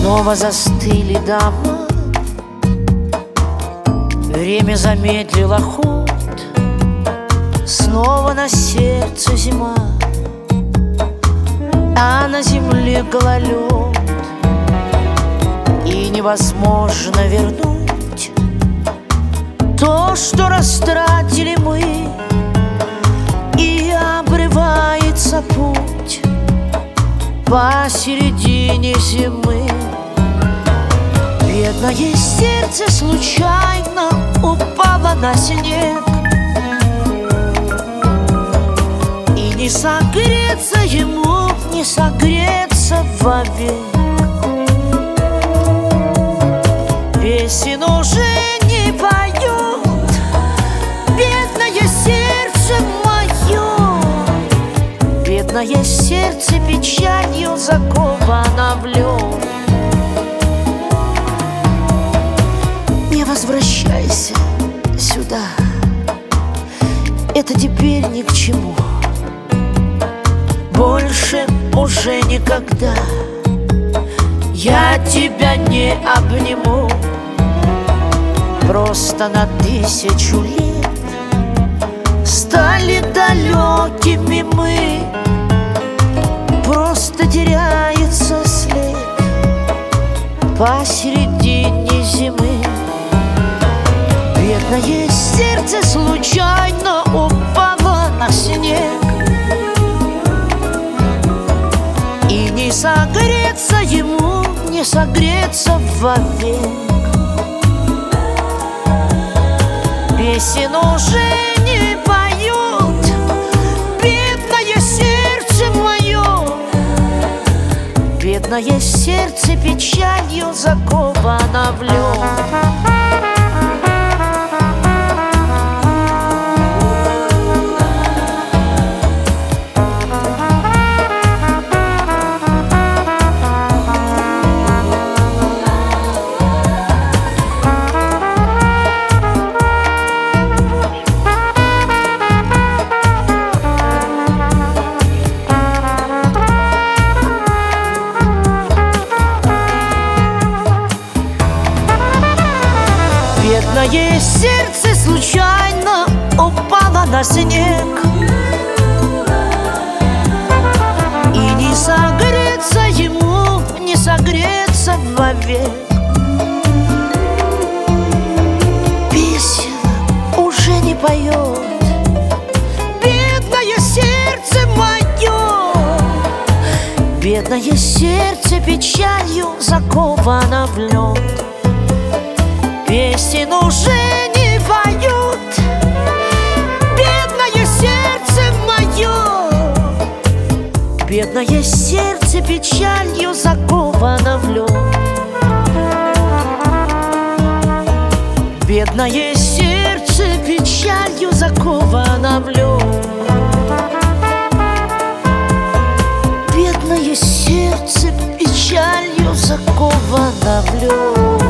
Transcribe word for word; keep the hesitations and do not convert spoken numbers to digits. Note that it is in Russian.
Снова застыли дома, время замедлило ход. Снова на сердце зима, а на земле гололед. И невозможно вернуть то, что растратили мы, и обрывается путь посередине зимы. Бедное сердце случайно упало на снег, и не согреться ему, не согреться вовек. Песен уже не поют, бедное сердце мое. Бедное сердце печалью заковано в лед. Не возвращайся сюда, это теперь ни к чему. Больше уже никогда я тебя не обниму. Просто на тысячу лет стали далекими мы. Просто теряется след посередине зимы. Бедное сердце случайно упало на снег, и не согреться ему, не согреться вовек. Песен уже не поют, бедное сердце мое. Бедное сердце печалью заковано в лед. Бедное сердце случайно упало на снег, и не согреться ему, не согреться вовек. Песен уже не поет, бедное сердце мое. Бедное сердце печалью заковано в лед. Песен уже не поют, бедное сердце мое. Бедное сердце печалью заковано в лед. Бедное сердце печалью заковано в лед. Бедное сердце печалью заковано в лед.